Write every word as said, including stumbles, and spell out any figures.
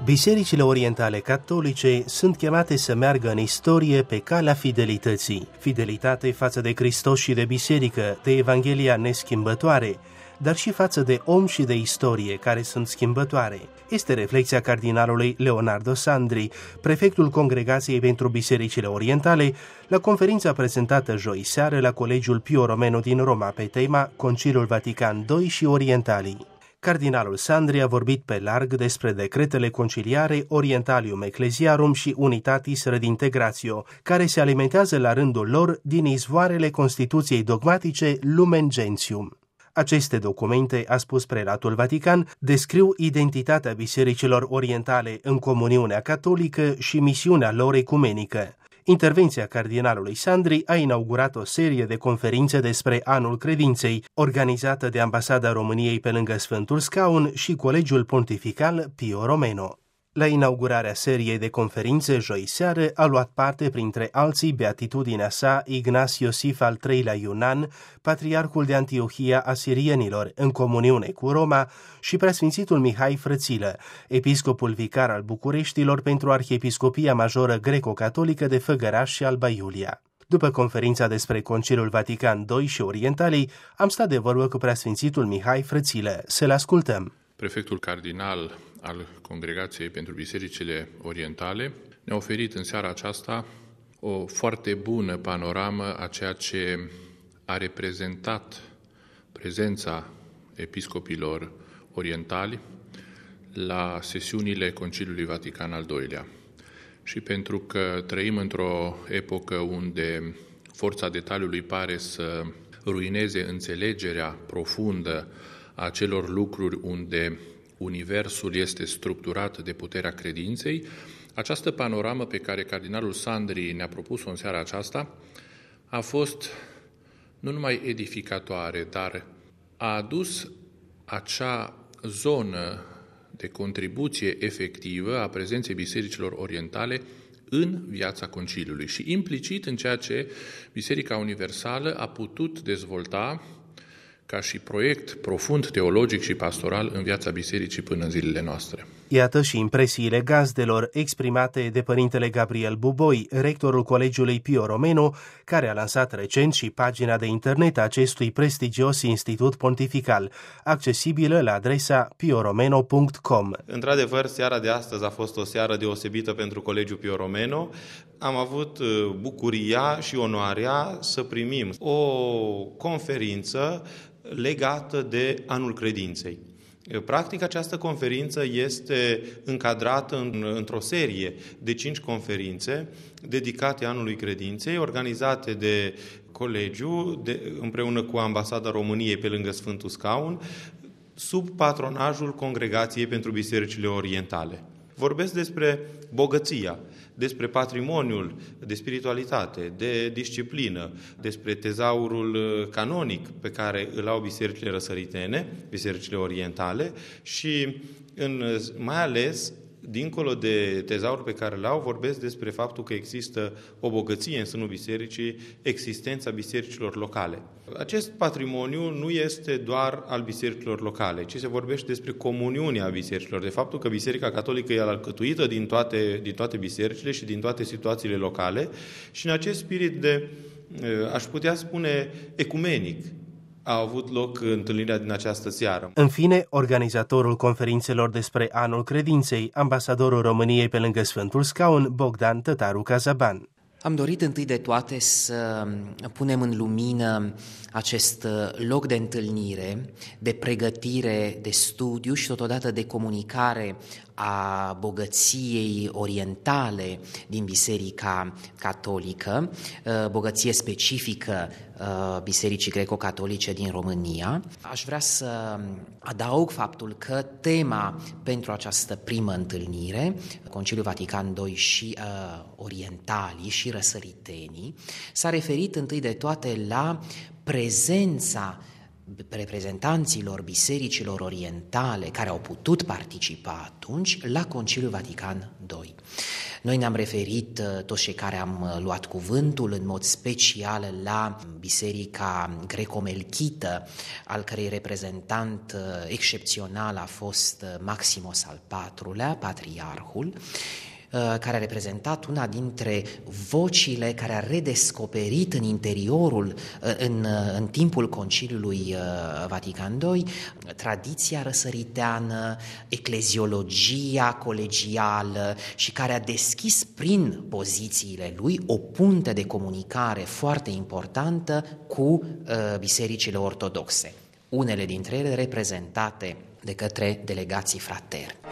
Bisericile orientale catolice sunt chemate să meargă în istorie pe calea fidelității. Fidelitate față de Hristos și de biserică, de Evanghelia neschimbătoare, dar și față de om și de istorie, care sunt schimbătoare. Este reflexia cardinalului Leonardo Sandri, prefectul Congregației pentru Bisericile Orientale, la conferința prezentată joi seară la Colegiul Pio Romano din Roma pe tema Conciliul Vatican doi și Orientalii. Cardinalul Sandri a vorbit pe larg despre decretele conciliare Orientalium Ecclesiarum și Unitatis Redintegratio, care se alimentează la rândul lor din izvoarele Constituției dogmatice Lumen Gentium. Aceste documente, a spus prelatul Vatican, descriu identitatea bisericilor orientale în comuniunea catolică și misiunea lor ecumenică. Intervenția cardinalului Sandri a inaugurat o serie de conferințe despre Anul Credinței, organizată de Ambasada României pe lângă Sfântul Scaun și Colegiul Pontifical Pio Romano. La inaugurarea seriei de conferințe joi seară a luat parte printre alții beatitudinea sa Ignaț Iosif al treilea Iunan, patriarhul de Antiohia a sirienilor, în comuniune cu Roma, și preasfințitul Mihai Frățilă, episcopul vicar al Bucureștilor pentru Arhiepiscopia Majoră Greco-Catolică de Făgăraș și Alba Iulia. După conferința despre Conciliul Vatican doi și Orientalii, am stat de vorbă cu preasfințitul Mihai Frățilă. Să-l ascultăm. Prefectul cardinal al Congregației pentru Bisericile Orientale ne-a oferit în seara aceasta o foarte bună panoramă a ceea ce a reprezentat prezența episcopilor orientali la sesiunile Conciliului Vatican al doilea. Și pentru că trăim într-o epocă unde forța detaliului pare să ruineze înțelegerea profundă a acelor lucruri unde universul este structurat de puterea credinței, această panoramă pe care cardinalul Sandri ne-a propus-o în seara aceasta a fost nu numai edificatoare, dar a adus acea zonă de contribuție efectivă a prezenței bisericilor orientale în viața Conciliului și implicit în ceea ce Biserica Universală a putut dezvolta ca și proiect profund teologic și pastoral în viața bisericii până în zilele noastre. Iată și impresiile gazdelor exprimate de părintele Gabriel Buboi, rectorul Colegiului Pio Romano, care a lansat recent și pagina de internet a acestui prestigios institut pontifical, accesibilă la adresa pio romano punct com. Într-adevăr, seara de astăzi a fost o seară deosebită pentru Colegiul Pio Romano. Am avut bucuria și onoarea să primim o conferință legată de Anul Credinței. Practic, această conferință este încadrată în, într-o serie de cinci conferințe dedicate Anului Credinței, organizate de Colegiu, de, împreună cu Ambasada României pe lângă Sfântul Scaun, sub patronajul Congregației pentru Bisericile Orientale. Vorbesc despre bogăția, despre patrimoniul de spiritualitate, de disciplină, despre tezaurul canonic pe care îl au bisericile răsăritene, bisericile orientale și în, mai ales dincolo de tezaurul pe care îl au, vorbesc despre faptul că există o bogăție în sânul bisericii, existența bisericilor locale. Acest patrimoniu nu este doar al bisericilor locale, ci se vorbește despre comuniunea bisericilor, de faptul că Biserica Catolică e alcătuită din toate, din toate bisericile și din toate situațiile locale și în acest spirit de, aș putea spune, ecumenic, a avut loc întâlnirea din această seară. În fine, organizatorul conferințelor despre Anul Credinței, ambasadorul României pe lângă Sfântul Scaun, Bogdan Tătaru Cazaban. Am dorit întâi de toate să punem în lumină acest loc de întâlnire, de pregătire, de studiu și totodată de comunicare a bogăției orientale din Biserica Catolică, bogăție specifică Bisericii Greco-Catolice din România. Aș vrea să adaug faptul că tema pentru această primă întâlnire, Conciliul Vatican doi și uh, Orientalii și Răsăritenii, s-a referit întâi de toate la prezența reprezentanților bisericilor orientale care au putut participa atunci la Conciliul Vatican doi. Noi ne-am referit, toți cei care am luat cuvântul, în mod special la Biserica Greco-Melchită, al cărei reprezentant excepțional a fost Maximos al patrulea, patriarhul, care a reprezentat una dintre vocile care a redescoperit în interiorul, în, în timpul Conciliului Vatican doi, tradiția răsăriteană, ecleziologia colegială și care a deschis prin pozițiile lui o punte de comunicare foarte importantă cu bisericile ortodoxe, unele dintre ele reprezentate de către delegații frateri.